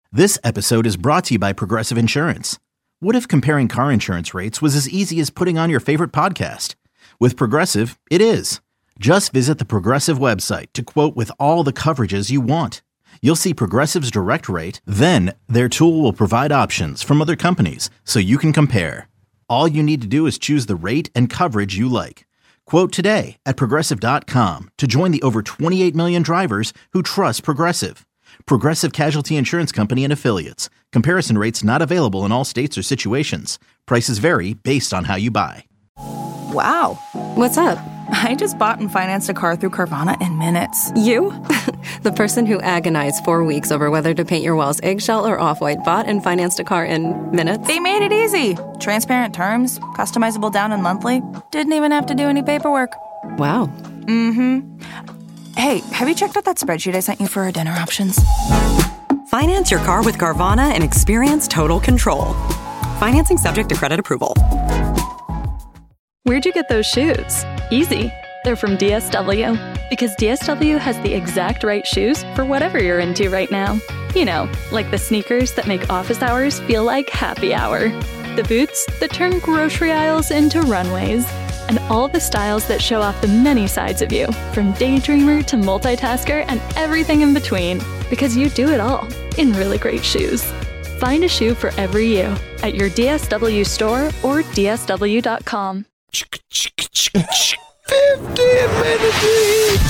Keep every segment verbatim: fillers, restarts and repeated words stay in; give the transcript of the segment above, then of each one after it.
This episode is brought to you by Progressive Insurance. What if comparing car insurance rates was as easy as putting on your favorite podcast? With Progressive, it is. Just visit the Progressive website to quote with all the coverages you want. You'll see Progressive's direct rate, then their tool will provide options from other companies so you can compare. All you need to do is choose the rate and coverage you like. Quote today at progressive dot com to join the over twenty-eight million drivers who trust Progressive. Progressive Casualty Insurance Company and Affiliates. Comparison rates not available in all states or situations. Prices vary based on how you buy. Wow. What's up? I just bought and financed a car through Carvana in minutes. You? The person who agonized four weeks over whether to paint your walls eggshell or off-white bought and financed a car in minutes? They made it easy. Transparent terms, customizable down and monthly. Didn't even have to do any paperwork. Wow. Mm-hmm. Hey, have you checked out that spreadsheet I sent you for our dinner options? Finance your car with Carvana and experience total control. Financing subject to credit approval. Where'd you get those shoes? Easy. They're from D S W. Because D S W has the exact right shoes for whatever you're into right now. You know, like the sneakers that make office hours feel like happy hour. The boots that turn grocery aisles into runways. And all the styles that show off the many sides of you, from daydreamer to multitasker and everything in between. Because you do it all in really great shoes. Find a shoe for every you at your D S W store or D S W dot com. fifteen minute lead.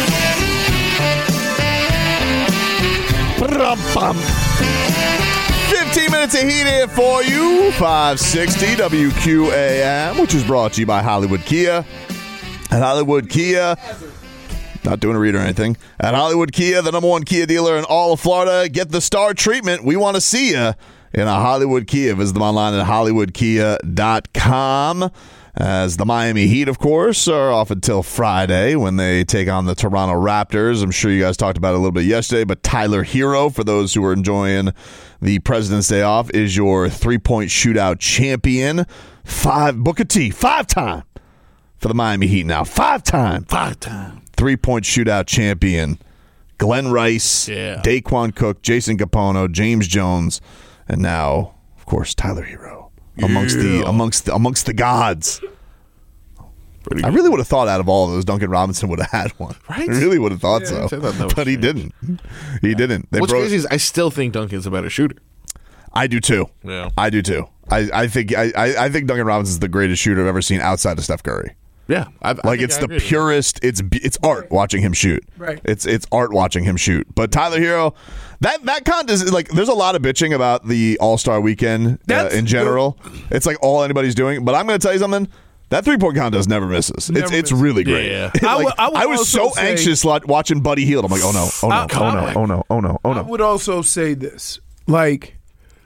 fifteen minutes of heat here for you. five sixty W Q A M, which is brought to you by Hollywood Kia. At Hollywood Kia, not doing a read or anything. At Hollywood Kia, the number one Kia dealer in all of Florida. Get the star treatment. We want to see you in a Hollywood Kia. Visit them online at hollywood kia dot com. As the Miami Heat, of course, are off until Friday when they take on the Toronto Raptors. I'm sure you guys talked about it a little bit yesterday, but Tyler Hero, for those who are enjoying the President's Day off, is your three-point shootout champion. Five Booker T, five-time for the Miami Heat now. Five-time. Five-time. Three-point shootout champion. Glenn Rice, yeah. Daquan Cook, Jason Capono, James Jones, and now, of course, Tyler Hero. Amongst yeah. the amongst the, amongst the gods. Pretty I really would have thought out of all of those, Duncan Robinson would have had one. Right? I really would have thought Yeah, so. I thought that was but he strange. didn't. He yeah. didn't. They What's broke- crazy is I still think Duncan's a better shooter. I do too. Yeah. I do too. I, I think I, I think Duncan Robinson's the greatest shooter I've ever seen outside of Steph Curry. Yeah, I, I like think it's I the agree with purest. It's it's art watching him shoot. Right. It's it's art watching him shoot. But Tyler Hero, that that contest, like, there's a lot of bitching about the All Star Weekend uh, in general. The, it's like all anybody's doing. But I'm going to tell you something. That three point contest never misses. Never it's it's misses. really great. Yeah. like, I would- I would I was also so say- anxious like, watching Buddy Hield. I'm like, oh no, oh no, I- oh no, oh no, oh no, oh I no. would also say this. Like,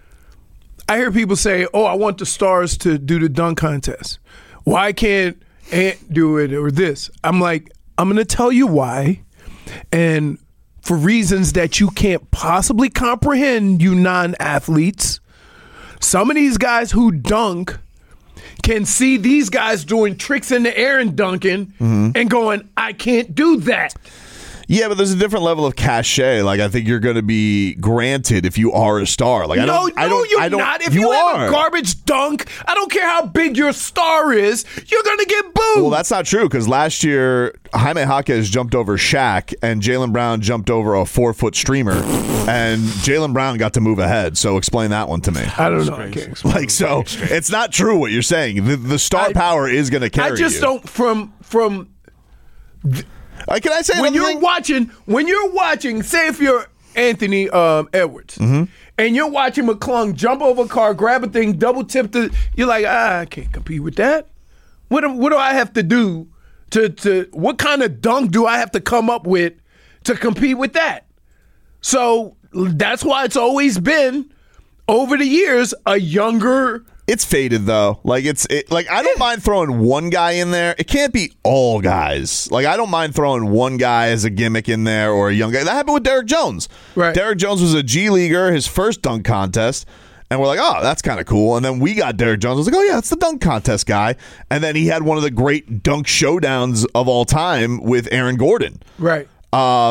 I hear people say, oh, I want the stars to do the dunk contest. Why can't Ant do it or this? I'm like, I'm going to tell you why. And for reasons that you can't possibly comprehend, you non-athletes, some of these guys who dunk can see these guys doing tricks in the air and dunking mm-hmm. and going, I can't do that. Yeah, but there's a different level of cachet. Like, I think you're going to be granted if you are a star. Like, I no, don't, no, I don't, you're I don't, not. If you, you, are. have a garbage dunk, I don't care how big your star is, you're going to get booed. Well, that's not true, because last year, Jaime Jaquez jumped over Shaq, and Jaylen Brown jumped over a four-foot streamer, and Jaylen Brown got to move ahead. So explain that one to me. I don't know. I can't like, so it's not true what you're saying. The, the star I, power is going to carry you. I just you. don't, from, from, th- Uh, can I say when something? you're watching, when you're watching, say if you're Anthony um, Edwards, mm-hmm. and you're watching McClung jump over a car, grab a thing, double tip the, you're like, ah, I can't compete with that. What do, what do I have to do to to what kind of dunk do I have to come up with to compete with that? So that's why it's always been over the years a younger. It's faded though. Like it's it, like I don't mind throwing one guy in there. It can't be all guys. Like I don't mind throwing one guy as a gimmick in there or a young guy. That happened with Derek Jones. Right. Derek Jones was a G leaguer, his first dunk contest, and we're like, oh, that's kind of cool. And then we got Derek Jones. I was like, oh yeah, it's the dunk contest guy. And then he had one of the great dunk showdowns of all time with Aaron Gordon. Right. Um.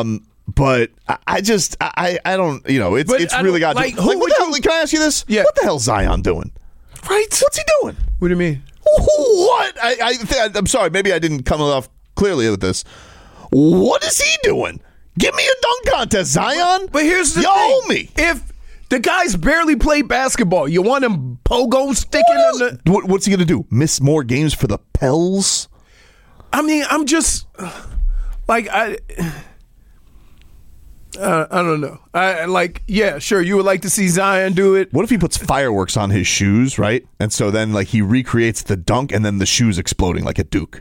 but I, I just I I don't you know it's But it's I really don't- got like, to, who like what would the hell, you- can I ask you this? Yeah. What the hell's Zion doing? Right? What's he doing? What do you mean? What? I, I th- I'm sorry. Maybe I didn't come off clearly with this. What is he doing? Give me a dunk contest, Zion. But here's the you thing. owe me. If the guys barely play basketball, you want him pogo sticking on the... What, what's he going to do? Miss more games for the Pels? I mean, I'm just... Like, I... Uh, I don't know. I like, yeah, sure. You would like to see Zion do it. What if he puts fireworks on his shoes, right? And so then, like, he recreates the dunk, and then the shoes exploding like a Duke.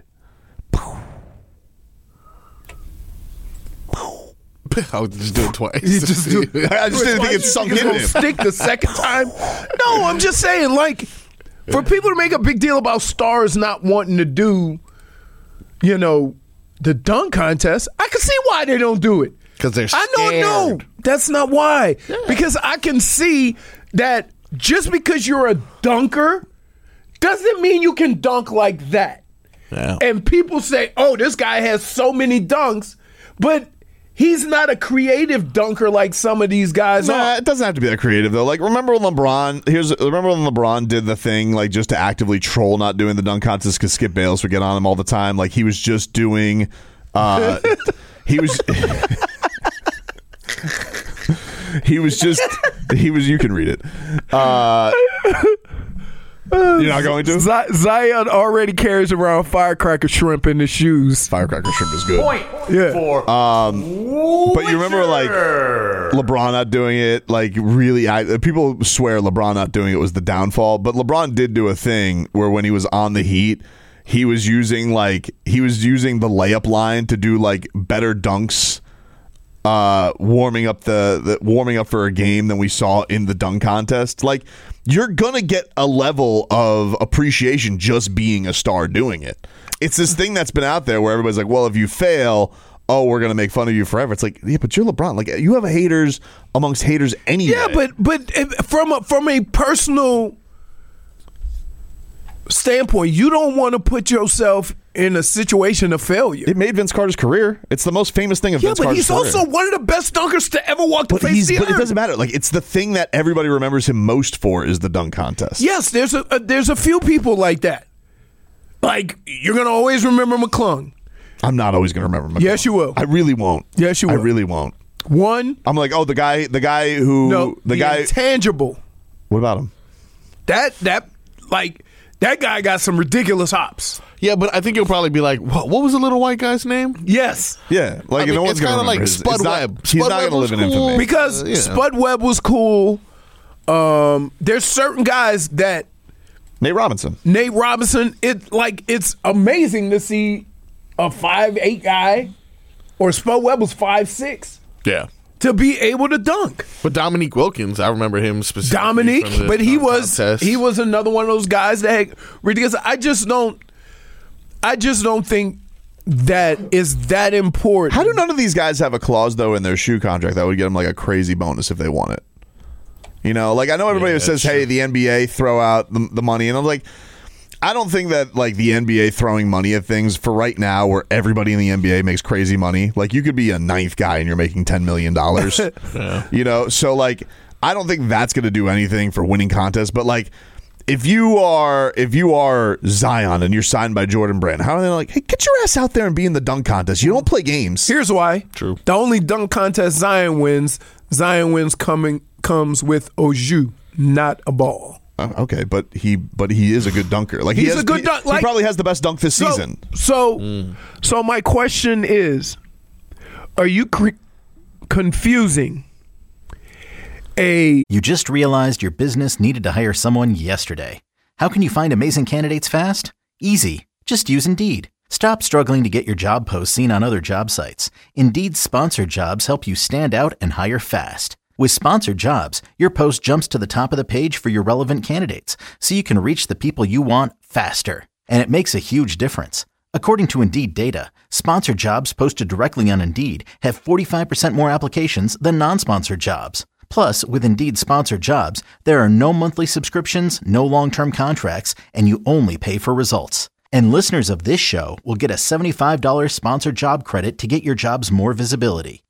I'll just do it twice. You just do, I just didn't think it sunk It's in gonna him. stick the second time. No, I'm just saying, like, for people to make a big deal about stars not wanting to do, you know, the dunk contest, I can see why they don't do it. Because they're I don't know. scared. That's not why. Because I can see that just because you're a dunker doesn't mean you can dunk like that. Yeah. And people say, oh, this guy has so many dunks, but he's not a creative dunker like some of these guys Nah, are. it doesn't have to be that creative though. Like, remember when LeBron? Here's remember when LeBron did the thing like just to actively troll not doing the dunk contest because Skip Bayless would get on him all the time. Like he was just doing. Uh, he was. he was just. He was. You can read it. Uh, you're not going to. Z- Zion already carries around firecracker shrimp in his shoes. Firecracker shrimp is good. Point Yeah. for Um, but you remember like LeBron not doing it, like really, I, people swear LeBron not doing it was the downfall, but LeBron did do a thing where when he was on the Heat, he was using like he was using the layup line to do like better dunks, uh, warming up the, the warming up for a game than we saw in the dunk contest. Like you're gonna get a level of appreciation just being a star doing it. It's this thing that's been out there where everybody's like, well, if you fail, oh, we're going to make fun of you forever. It's like, yeah, but you're LeBron. Like, you have haters amongst haters anyway. Yeah, but but if, from a, from a personal standpoint, you don't want to put yourself in a situation of failure. It made Vince Carter's career. It's the most famous thing of Yeah, Vince but Carter's he's career. also one of the best dunkers to ever walk the But, face he's, of the but it earth. doesn't matter. Like, it's the thing that everybody remembers him most for is the dunk contest. Yes, there's a, a there's a few people like that. Like, you're going to always remember McClung. I'm not always going to remember McClung. Yes, you will. I really won't. Yes, you I will. really won't. One, I'm like, oh, the guy, the guy who, no, the, guy. intangible. What about him? That, that, like, that guy got some ridiculous hops. Yeah, but I think you'll probably be like, what, what was the little white guy's name? Yes. Yeah, like I mean, no one's it's going to kinda remember like his- Spud it's not- Webb. He's Spud not Webb going to was live in cool. infamy. Because Uh, yeah. Spud Webb was cool. Um, there's certain guys that Nate Robinson. Nate Robinson, it like it's amazing to see a five eight guy, or Spud Webb was five six, Yeah. to be able to dunk. But Dominique Wilkins, I remember him specifically. Dominique, from the but he dunk was contest. he was another one of those guys that had ridiculous. I just don't, I just don't think that is that important. How do none of these guys have a clause though in their shoe contract that would get them like a crazy bonus if they won it? You know, like I know everybody Yeah, says, that's "Hey, true. the N B A throw out the, the money," and I'm like, I don't think that like the N B A throwing money at things for right now, where everybody in the N B A makes crazy money. Like you could be a ninth guy and you're making ten million dollars. Yeah. You know, so like I don't think that's going to do anything for winning contests. But like, if you are if you are Zion and you're signed by Jordan Brand, how are they like, hey, get your ass out there and be in the dunk contest? You don't play games. Here's why. True. The only dunk contest Zion wins, Zion wins coming comes with a jus, not a ball. Uh, okay, but he but he is a good dunker. Like he He's has, a good he, dunk- he like- probably has the best dunk this So- season. So, so my question is, are you cre- confusing a You just realized your business needed to hire someone yesterday. How can you find amazing candidates fast? Easy. Just use Indeed. Stop struggling to get your job posts seen on other job sites. Indeed's sponsored jobs help you stand out and hire fast. With sponsored jobs, your post jumps to the top of the page for your relevant candidates, so you can reach the people you want faster. And it makes a huge difference. According to Indeed data, sponsored jobs posted directly on Indeed have forty-five percent more applications than non-sponsored jobs. Plus, with Indeed sponsored jobs, there are no monthly subscriptions, no long-term contracts, and you only pay for results. And listeners of this show will get a seventy-five dollars sponsored job credit to get your jobs more visibility.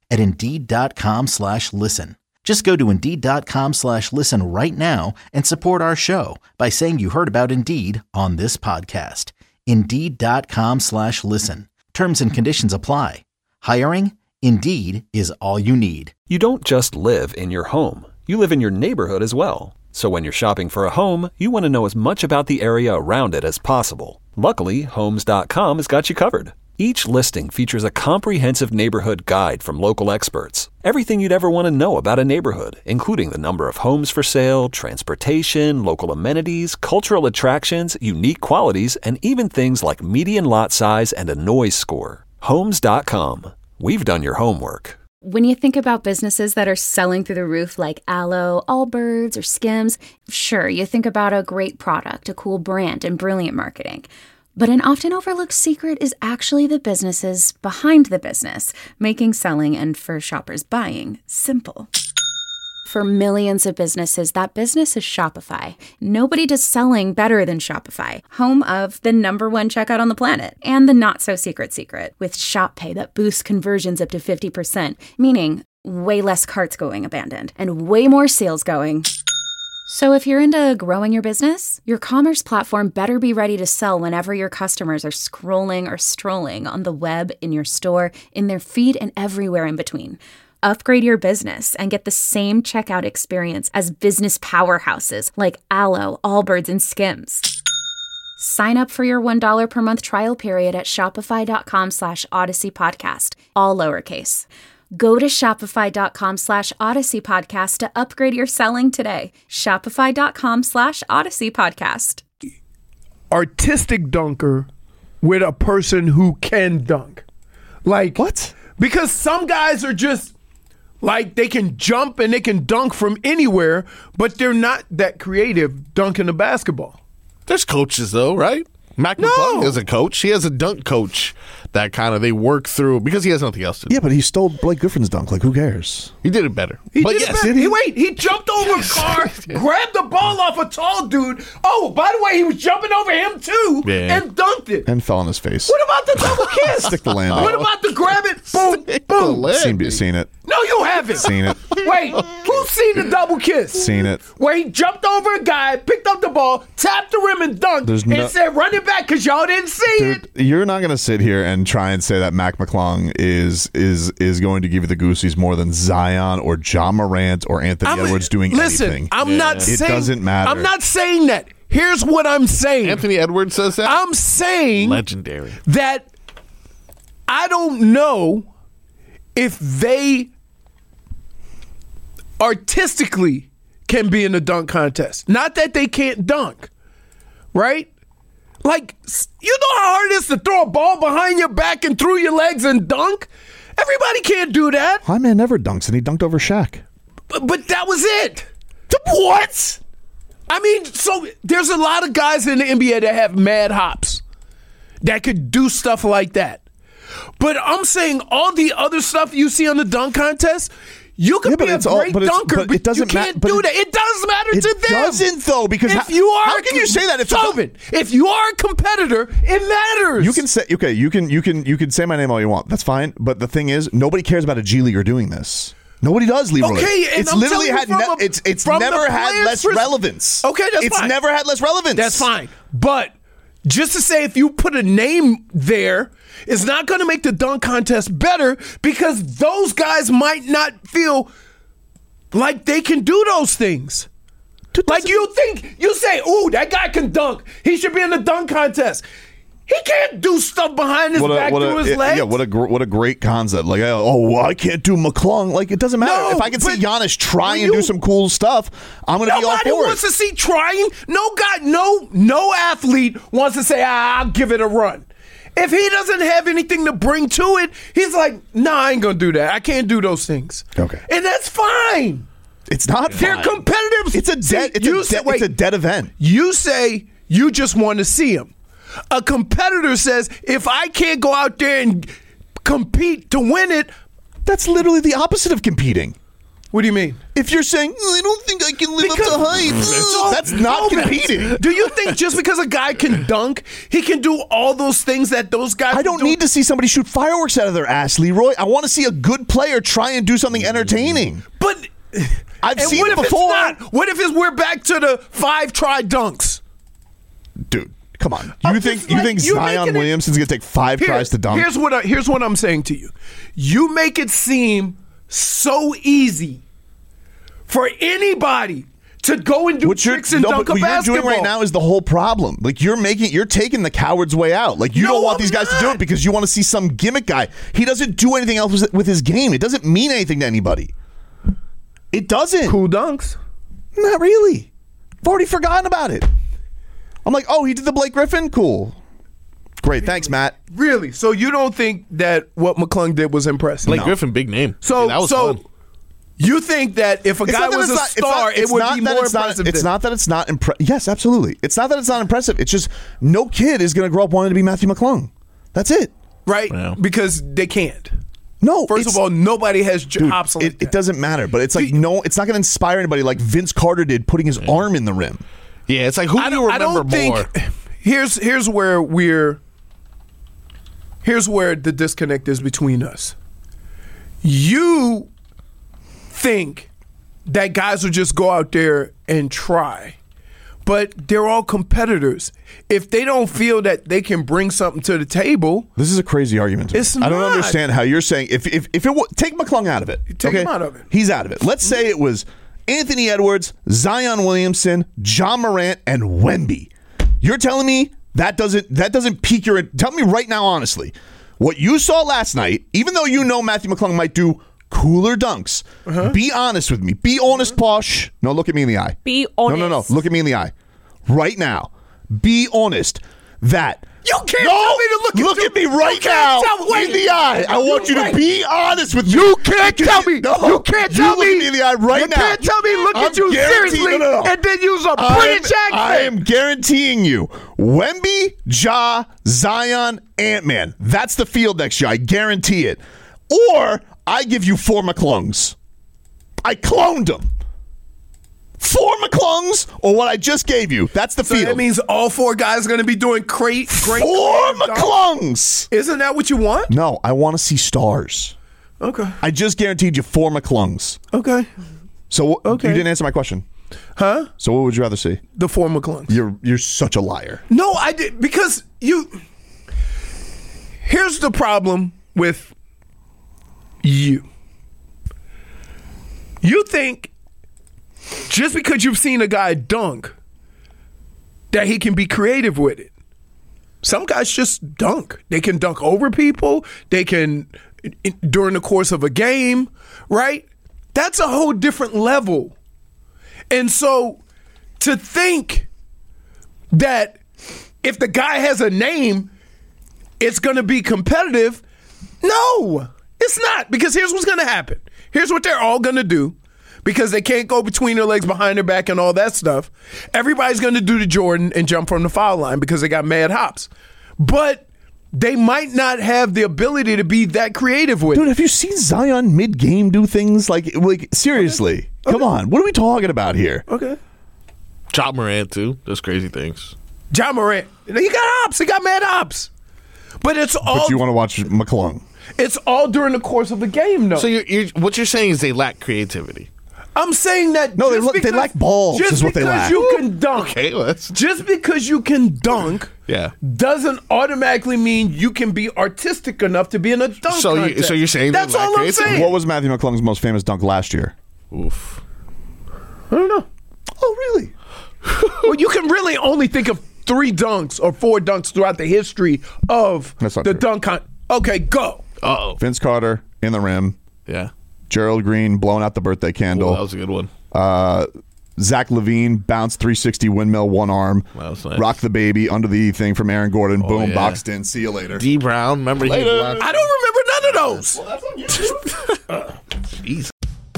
at Indeed.com slash listen. Just go to Indeed.com slash listen right now and support our show by saying you heard about Indeed on this podcast. Indeed.com slash listen. Terms and conditions apply. Hiring? Indeed is all you need. You don't just live in your home. You live in your neighborhood as well. So when you're shopping for a home, you want to know as much about the area around it as possible. Luckily, Homes dot com has got you covered. Each listing features a comprehensive neighborhood guide from local experts. Everything you'd ever want to know about a neighborhood, including the number of homes for sale, transportation, local amenities, cultural attractions, unique qualities, and even things like median lot size and a noise score. Homes dot com. We've done your homework. When you think about businesses that are selling through the roof like Aloe, Allbirds, or Skims, sure, you think about a great product, a cool brand, and brilliant marketing. But an often overlooked secret is actually the businesses behind the business, making selling and for shoppers buying simple. For millions of businesses, that business is Shopify. Nobody does selling better than Shopify, home of the number one checkout on the planet, and the not-so-secret secret, with Shop Pay that boosts conversions up to fifty percent, meaning way less carts going abandoned, and way more sales going. So if you're into growing your business, your commerce platform better be ready to sell whenever your customers are scrolling or strolling on the web, in your store, in their feed, and everywhere in between. Upgrade your business and get the same checkout experience as business powerhouses like Aloe, Allbirds, and Skims. Sign up for your one dollar per month trial period at shopify.com slash Odyssey Podcast, all lowercase. Go to shopify.com slash Odyssey Podcast to upgrade your selling today. Shopify.com slash Odyssey Podcast. Artistic dunker with a person who can dunk. Like, what? Because some guys are just like, they can jump and they can dunk from anywhere, but they're not that creative dunking a basketball. There's coaches, though, right? Mac No. McClung is a coach. He has a dunk coach that kind of they work through because he has nothing else to do. Yeah, but he stole Blake Griffin's dunk. Like, who cares? He did it better. He but did yes, it better. He, wait, he jumped over a car, grabbed the ball off a tall dude. Oh, by the way, he was jumping over him too, Yeah. and dunked it. And fell on his face. What about the double kiss? Stick the landing. What about the grab it? Boom, the boom. landing. Seen, seen it. No, you haven't. Seen it. Wait, who's seen the double kiss? Seen it. Where he jumped over a guy, picked up the ball, tapped the rim, and dunked, There's and no- said, "Run it back, cause y'all didn't see Dude, it." you're not going to sit here and try and say that Mac McClung is is is going to give you the Goosies more than Zion or Ja Morant or Anthony I'm- Edwards doing listen, anything. I'm not It saying doesn't matter. I'm not saying that. Here's what I'm saying. Anthony Edwards says that. I'm saying Legendary. that I don't know if they artistically can be in a dunk contest. Not that they can't dunk, right? Like, s- you know how hard it is to throw a ball behind your back and through your legs and dunk? Everybody can't do that. My man never dunks, and he dunked over Shaq. But, but that was it. What? I mean, so there's a lot of guys in the N B A that have mad hops that could do stuff like that. But I'm saying all the other stuff you see on the dunk contest, you could Yeah, be but a it's all- great but it's- dunker, but but, it doesn't you ma- can't but do it- that. It does matter It to them. doesn't, though, because if how- you are, how can you say that if the- Sullivan, if you are a competitor, it matters. You can say okay. You can you can you can say my name all you want. That's fine. But the thing is, nobody cares about a G Leaguer doing this. Nobody does, Leroy. Okay, and it's I'm literally telling you had from ne- a- it's it's from never the had player's less pers- relevance. Okay, that's it's fine. never had less relevance. That's fine. But just to say if you put a name there, it's not going to make the dunk contest better because those guys might not feel like they can do those things. Like you think, you say, ooh, that guy can dunk. He should be in the dunk contest. He can't do stuff behind his What a, back what through a, his yeah, legs. yeah, what a gr- what a great concept. Like, oh, well, I can't do McClung. Like, it doesn't matter. No, if I can see but Giannis try when and do you- some cool stuff, I'm going to be all Nobody for wants it. to see trying. No guy, no, no athlete wants to say, ah, I'll give it a run. If he doesn't have anything to bring to it, he's like, nah, I ain't gonna do that. I can't do those things. Okay. And that's fine. It's not. They're fine. competitive. It's a See, dead. It's, you a say- de- wait. it's a dead event. You say you just want to see him. A competitor says, if I can't go out there and compete to win it, That's literally the opposite of competing. What do you mean? If you're saying, I don't think I can live Because- up to hype, So- that's not so- competing. Do you think just because a guy can dunk, he can do all those things that those guys I don't do? need to see somebody shoot fireworks out of their ass, Leroy. I want to see a good player try and do something entertaining. But I've and seen what it if it's before. not? What if it's we're back to the five try dunks? Dude, come on. You I'm think just you like, think you're Zion making it- Williamson's going to take five Here- tries to dunk? Here's what I, here's what I'm saying to you. You make it seem so easy for anybody to go and do What you're, tricks and no, dunk but a what you're basketball. doing right now is the whole problem. Like you're making, you're taking the coward's way out. Like you No, don't want I'm these guys to do not. it because you want to see some gimmick guy. He doesn't do anything else with- with his game. It doesn't mean anything to anybody. It doesn't. Cool dunks. Not really. I've already forgotten about it. I'm like, oh, he did the Blake Griffin? Cool. Great. Thanks, Matt. Really? So you don't think that what McClung did was impressive? Blake Griffin, big name. So Yeah, that was so fun. you think that if a It's guy not that was it's a not- it's star, not- it it's would not be that more it's not- impressive? It's than- not that it's not impressive. Yes, absolutely. It's not that it's not impressive. It's just no kid is going to grow up wanting to be Matthew McClung. That's it. right Yeah. because they can't. No. First it's- of all, nobody has dude, jobs like it, that. it doesn't matter. But it's like no. It's not going to inspire anybody like Vince Carter did, putting his arm in the rim. Yeah, it's like who I do you don't, I remember don't more? think. Here's here's where we're. Here's where the disconnect is between us. You think that guys will just go out there and try, but they're all competitors. If they don't feel that they can bring something to the table, This is a crazy argument. to me. It's I don't not. understand how you're saying if if if it w- take McClung out of it. Take okay? him out of it. He's out of it. Let's say it was Anthony Edwards, Zion Williamson, John Morant, and Wemby. You're telling me that doesn't that doesn't pique your? Tell me right now, honestly, what you saw last night. Even though you know Matthew McClung might do cooler dunks, Uh-huh. be honest with me. Be honest, Posh. No, look at me in the eye. Be No, no, no. honest. Look at me in the eye. Right now. Be honest that. you can't No, tell me to look, look at, at me you. right You can't now tell- wait. in the eye. I want you to Wait. be honest with me. You can't Because tell me. No, you can't tell you me. look me in the eye right you now. can't tell me. Look I'm at you guaranteeing- seriously, no, no, no. and then use a I'm- British accent. I am guaranteeing you, Wemby, Ja, Zion, Ant-Man. That's the field next year. I guarantee it. Or I give you four McClungs. I cloned them. Four McClungs or what I just gave you. That's the So field. that means all four guys are going to be doing great, great. Four great dunks. McClungs. Isn't that what you want? No, I want to see stars. Okay. I just guaranteed you four McClungs. Okay. So Okay. you didn't answer my question. Huh? So what would you rather see? The four McClungs. You're you're such a liar. No, I did because you. Here's the problem with you. You think just because you've seen a guy dunk that he can be creative with it. Some guys just dunk. They can dunk over people. They can during the course of a game, right? That's a whole different level. And so to think that if the guy has a name, it's going to be competitive. No, it's not. Because here's what's going to happen. Here's what they're all going to do. Because they can't go between their legs, behind their back, and all that stuff. Everybody's going to do the Jordan and jump from the foul line because they got mad hops. But they might not have the ability to be that creative with Dude, it. have you seen Zion mid-game do things like like seriously? Okay. Come on. What are we talking about here? Okay. John Morant too. Does crazy things. John Morant. He got hops. He got mad hops. But it's all But you want to watch McClung. it's all during the course of a game, though. So you're, you're, what you're saying is they lack creativity. I'm saying that No, they just look- they because- lack balls Just is what they because lack. you can dunk, Okay, well, that's just because you can dunk, yeah. doesn't automatically mean you can be artistic enough to be in a dunk So you- contest. so you're saying they that's lack all I'm creativity? saying. What was Matthew McClung's most famous dunk last year? Oof. I don't know. Oh, really? Well, you can really only think of three dunks or four dunks throughout the history of That's not the true. dunk con- Okay, go. Uh oh. Vince Carter in the rim. Yeah. Gerald Green blowing out the birthday candle. Ooh, that was a good one. Uh, Zach Levine, bounce three sixty windmill, one arm. That was nice. Rock the baby, under the thing from Aaron Gordon. Oh, Boom, yeah. boxed in. See you later. D Brown, remember he Later. blocked- I don't remember none of those. Jeez.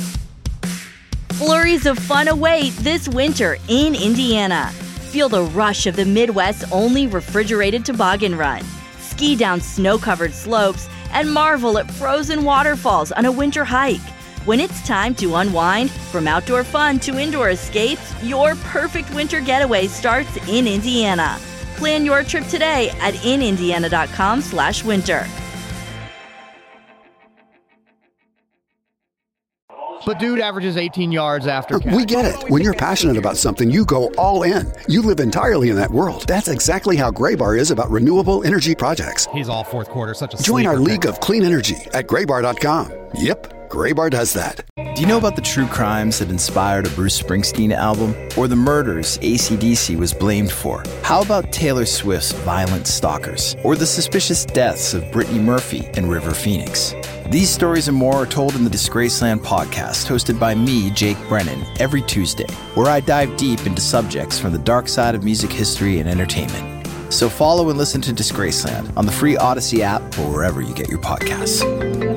Flurries of fun await this winter in Indiana. Feel the rush of the Midwest's only refrigerated toboggan run. Ski down snow-covered slopes and marvel at frozen waterfalls on a winter hike. When it's time to unwind, from outdoor fun to indoor escapes, your perfect winter getaway starts in Indiana. Plan your trip today at inindiana.com slash winter. But dude averages eighteen yards after catch. We get it. When you're passionate about something, you go all in. You live entirely in that world. That's exactly how Graybar is about renewable energy projects. He's all fourth quarter, such a Join our sleeper league pick. of clean energy at graybar dot com. Yep, Graybar does that. Do you know about the true crimes that inspired a Bruce Springsteen album? Or the murders A C D C was blamed for? How about Taylor Swift's Violent Stalkers? Or the suspicious deaths of Brittany Murphy and River Phoenix? These stories and more are told in the Disgraceland podcast, hosted by me, Jake Brennan, every Tuesday, where I dive deep into subjects from the dark side of music history and entertainment. So follow and listen to Disgraceland on the free Odyssey app or wherever you get your podcasts.